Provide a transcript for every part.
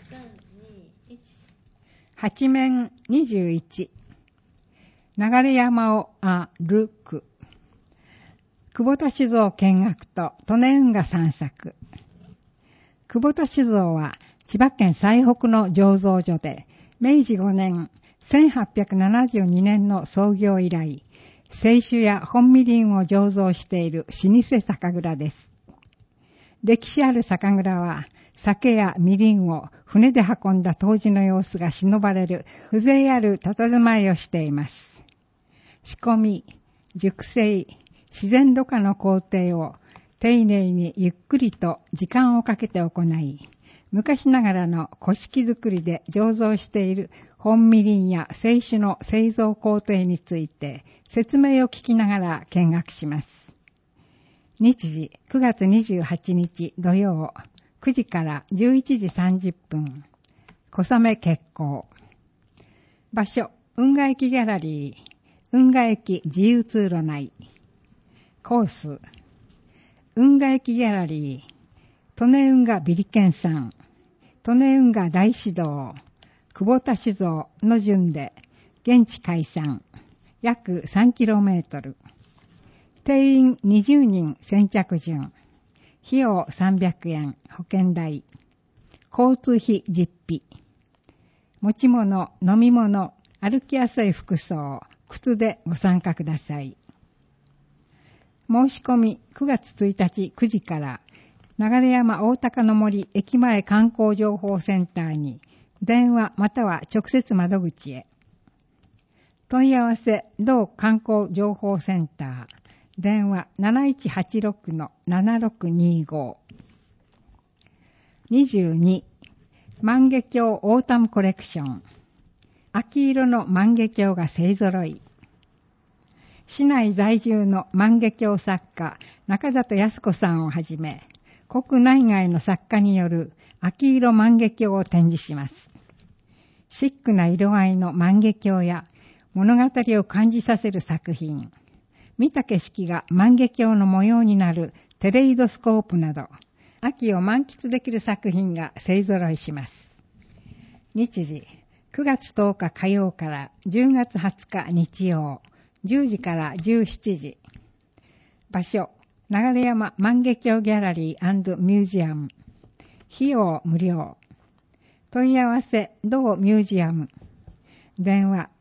八面21流山を歩く久保田酒造見学と利根運河散策。久保田酒造は千葉県最北の醸造所で明治5年1872年の創業以来清酒や本みりんを醸造している老舗酒蔵です。歴史ある酒蔵は酒やみりんを船で運んだ当時の様子が忍ばれる風情ある佇まいをしています。仕込み、熟成、自然ろ過の工程を丁寧にゆっくりと時間をかけて行い、昔ながらの古式作りで醸造している本みりんや清酒の製造工程について説明を聞きながら見学します。日時9月28日土曜9時から11時30分。小雨決行。場所、運河駅ギャラリー。運河駅自由通路内。コース。運河駅ギャラリー。利根運河ビリケンさん。利根運河大師堂。久保田酒造の順で、現地開山。約 3km。定員20人先着順。費用300円、保険代。交通費実費。持ち物、飲み物、歩きやすい服装、靴でご参加ください。申し込み9月1日9時から流山大高の森駅前観光情報センターに電話または直接窓口へ。問い合わせ同観光情報センター電話 7186-7625。22. 万華鏡オータムコレクション。秋色の万華鏡が勢ぞろい。市内在住の万華鏡作家中里康子さんをはじめ、国内外の作家による秋色万華鏡を展示します。シックな色合いの万華鏡や物語を感じさせる作品、見た景色が万華鏡の模様になるテレイドスコープなど、秋を満喫できる作品が勢ぞろいします。日時、9月10日火曜から10月20日日曜、10時から17時。場所、流山万華鏡ギャラリー&ミュージアム。費用無料。問い合わせ、同ミュージアム。電話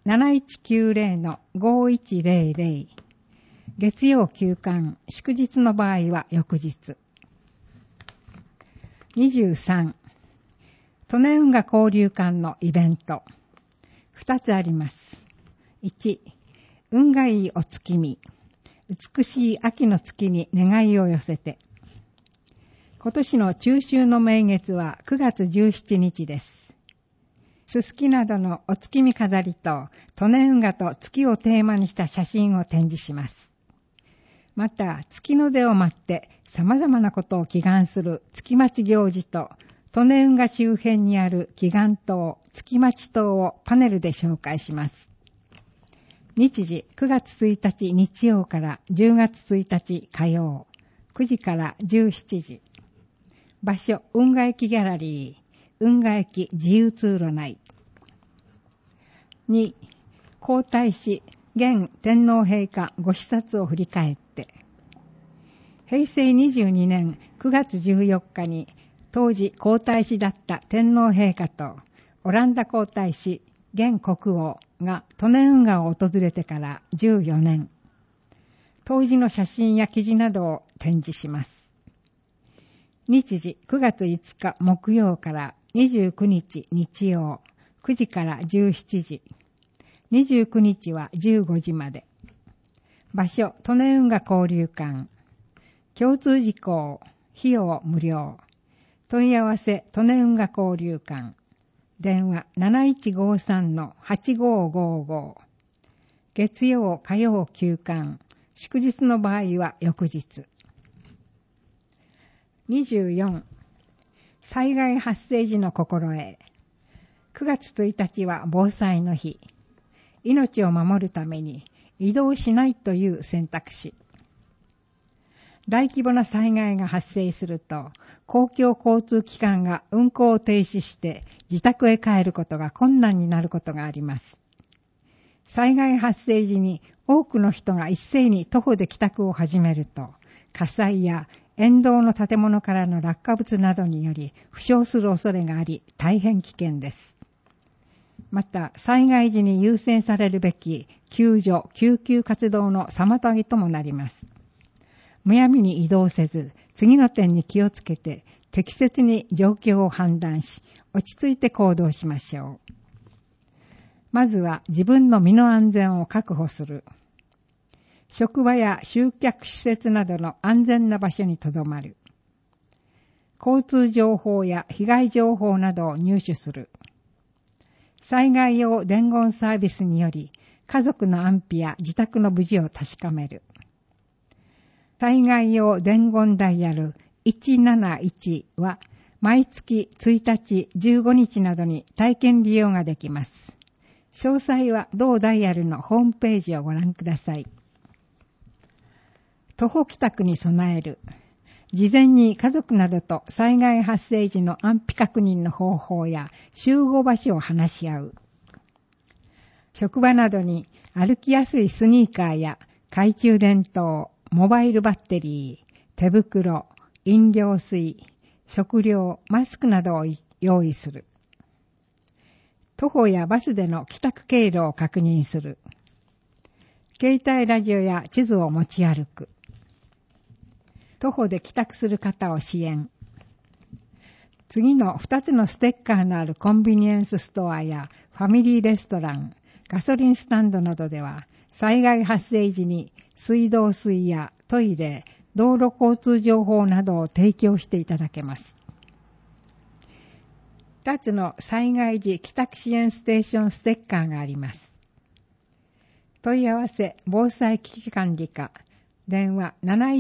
7190-5100。月曜休館、祝日の場合は翌日。23. 利根運河交流館のイベント。2つあります。1. 運がいいお月見。美しい秋の月に願いを寄せて。今年の中秋の名月は9月17日です。すすきなどのお月見飾りと利根運河と月をテーマにした写真を展示します。また、月の出を待って様々なことを祈願する月待行事と、利根運河周辺にある祈願塔、月待塔をパネルで紹介します。日時9月1日日曜から10月1日火曜、9時から17時。場所、運河駅ギャラリー、運河駅自由通路内。2. 皇太子、現天皇陛下ご視察を振り返って。平成22年9月14日に当時皇太子だった天皇陛下とオランダ皇太子、現国王が利根運河を訪れてから14年。当時の写真や記事などを展示します。日時9月5日木曜から29日日曜、9時から17時。29日は15時まで。場所、利根運河交流館。共通事項、費用無料。問い合わせ、利根運河交流館。電話 7153-8555。月曜、火曜休館。祝日の場合は翌日。24. 災害発生時の心得。9月1日は防災の日。命を守るために移動しないという選択肢。大規模な災害が発生すると、 公共交通機関が運行を停止して自宅へ帰ることが困難になることがあります。災害発生時に多くの人が一斉に徒歩で帰宅を始めると、火災や沿道の建物からの落下物などにより負傷する恐れがあり、大変危険です。また、災害時に優先されるべき救助・救急活動の妨げともなります。むやみに移動せず、次の点に気をつけて、適切に状況を判断し、落ち着いて行動しましょう。まずは自分の身の安全を確保する。職場や集客施設などの安全な場所に留まる。交通情報や被害情報などを入手する。災害用伝言サービスにより、家族の安否や自宅の無事を確かめる。災害用伝言ダイヤル171は毎月1日15日などに体験利用ができます。詳細は同ダイヤルのホームページをご覧ください。徒歩帰宅に備える。事前に家族などと災害発生時の安否確認の方法や集合場所を話し合う。職場などに歩きやすいスニーカーや懐中電灯、モバイルバッテリー、手袋、飲料水、食料、マスクなどを用意する。徒歩やバスでの帰宅経路を確認する。携帯ラジオや地図を持ち歩く。徒歩で帰宅する方を支援。次の2つのステッカーのあるコンビニエンスストアやファミリーレストラン、ガソリンスタンドなどでは、災害発生時に水道水やトイレ、道路交通情報などを提供していただけます。2つの災害時帰宅支援ステーションステッカーがあります。問い合わせ防災危機管理課、電話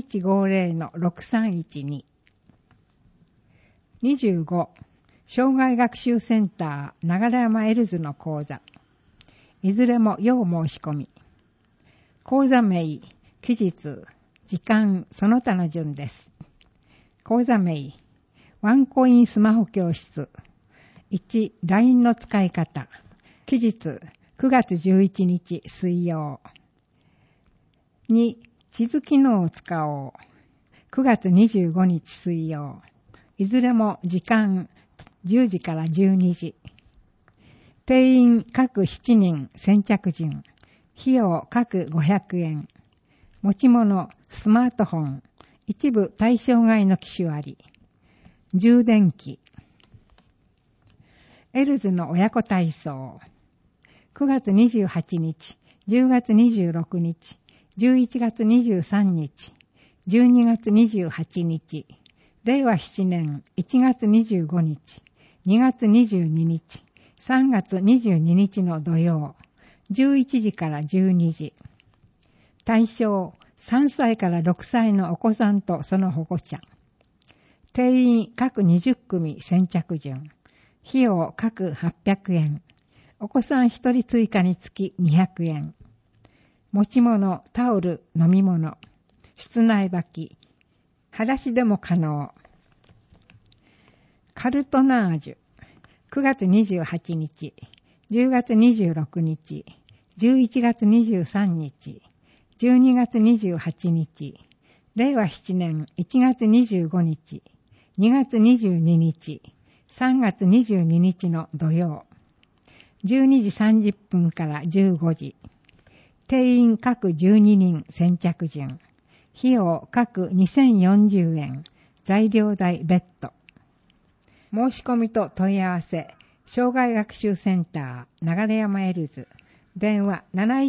7150-6312。25、障害学習センター流山エルズの講座。いずれも要申し込み。講座名、期日、時間、その他の順です。講座名、ワンコインスマホ教室。1、LINE の使い方。期日、9月11日水曜。2、地図機能を使おう。9月25日水曜。いずれも時間10時から12時。定員各7人先着順。費用各500円。持ち物、スマートフォン。一部対象外の機種あり。充電器。エルズの親子体操。9月28日、10月26日、11月23日、12月28日、令和7年1月25日、2月22日、3月22日の土曜、11時から12時。対象、3歳から6歳のお子さんとその保護者。定員各20組先着順。費用各800円。お子さん1人追加につき200円。持ち物、タオル、飲み物。室内履き。裸足でも可能。カルトナージュ。9月28日、10月26日、11月23日、12月28日、令和7年1月25日、2月22日、3月22日の土曜、12時30分から15時、定員各12人先着順、費用各2040円、材料代別途。申し込みと問い合わせ、障害学習センター流山エルズ、電話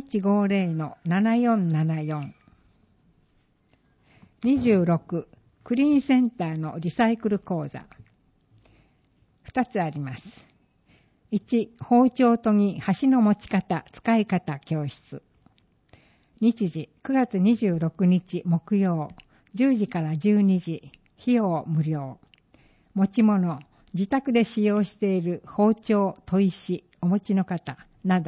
7150-7474。26、クリーンセンターのリサイクル講座。2つあります。1、包丁研ぎ、箸の持ち方、使い方教室。日時、9月26日木曜、10時から12時、費用無料。持ち物、自宅で使用している包丁、砥石、お持ちの方、な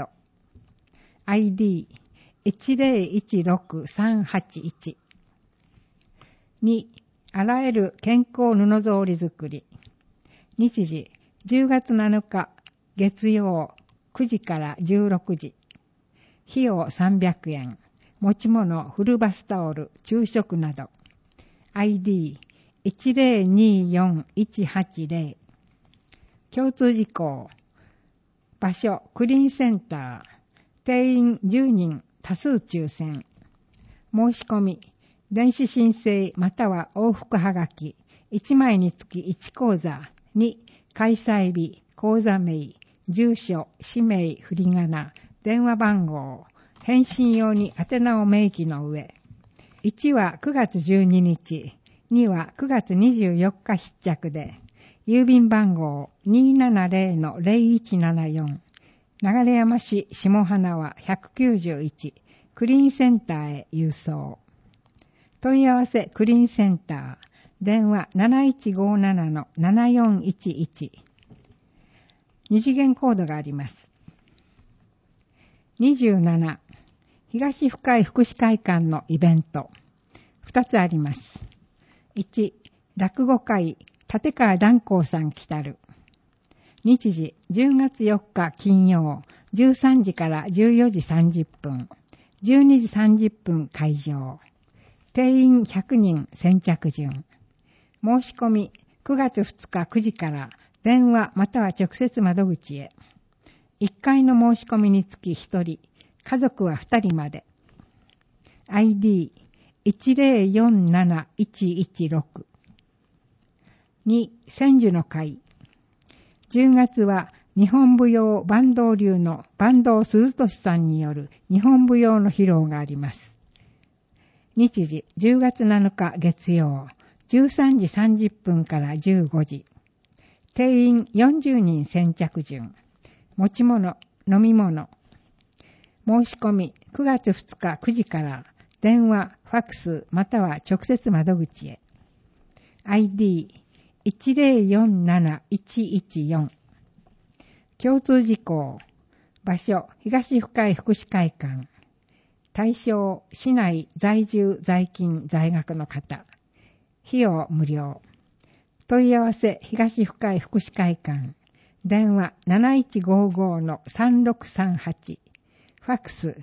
ど。ID、1016381。2、 あらゆる健康布草織作り。日時、10月7日、月曜、9時から16時。費用300円。持ち物、フルバスタオル、昼食など。ID1024-180。共通事項。場所、クリーンセンター。定員10人、多数抽選。申し込み、電子申請または往復はがき、1枚につき1講座に、開催日、講座名、住所、氏名、振り仮名、電話番号、返信用に宛名を明記の上。1は9月12日、2は9月24日必着で、郵便番号 270-0174、流山市下花輪191、クリーンセンターへ郵送。問い合わせクリーンセンター、電話 7157-7411。二次元コードがあります。27、東深井福祉会館のイベント。2つあります。1、落語会、立川談光さん来たる。日時、10月4日金曜、13時から14時30分、12時30分会場。定員100人先着順。申し込み9月2日9時から電話または直接窓口へ。1回の申し込みにつき1人、家族は2人まで。ID1047-116。2、千住の会。10月は日本舞踊坂東流の坂東鈴俊さんによる日本舞踊の披露があります。日時10月7日月曜、13時30分から15時。定員40人先着順。持ち物、飲み物。申し込み9月2日9時から電話、ファックスまたは直接窓口へ。ID1047-114。共通事項。場所、東深井福祉会館。対象、市内在住在勤在学の方。費用無料。問い合わせ東深井福祉会館。電話 7155-3638。ファックス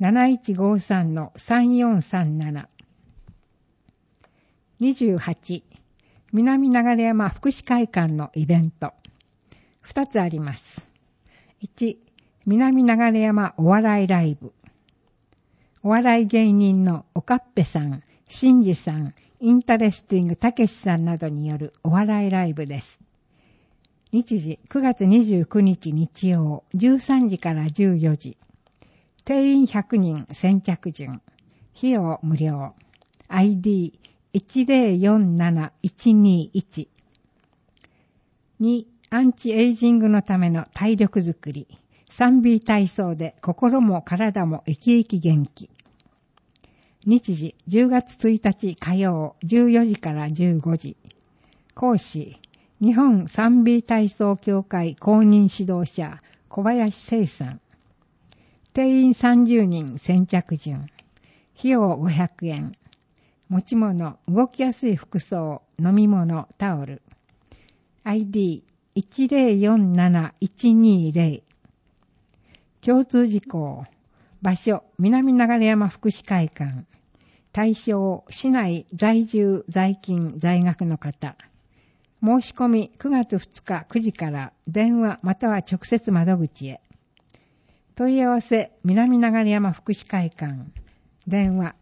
7153-3437。28、南流山福祉会館のイベント。2つあります。1、南流山お笑いライブ。お笑い芸人のおかっぺさん、しんじさん、インタレスティングたけしさんなどによるお笑いライブです。日時9月29日日曜、13時から14時。定員100人先着順。費用無料。ID1047-121。2、アンチエイジングのための体力づくり。3B 体操で心も体も生き生き元気。日時10月1日火曜14時から15時。講師、日本 3B 体操協会公認指導者小林聖さん。定員30人先着順。費用500円。持ち物、動きやすい服装、飲み物、タオル。ID1047-120。共通事項。場所、南流山福祉会館。対象、市内在住在勤在学の方。申し込み9月2日9時から電話または直接窓口へ。問い合わせ南流山福祉会館。電話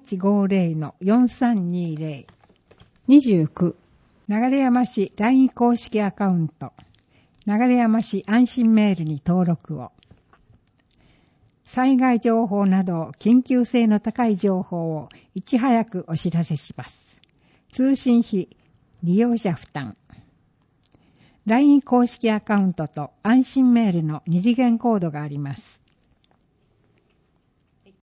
7150-4320。29、流山市 LINE 公式アカウント。流山市安心メールに登録を。災害情報など緊急性の高い情報をいち早くお知らせします。通信費、利用者負担。LINE 公式アカウントと安心メールの二次元コードがあります。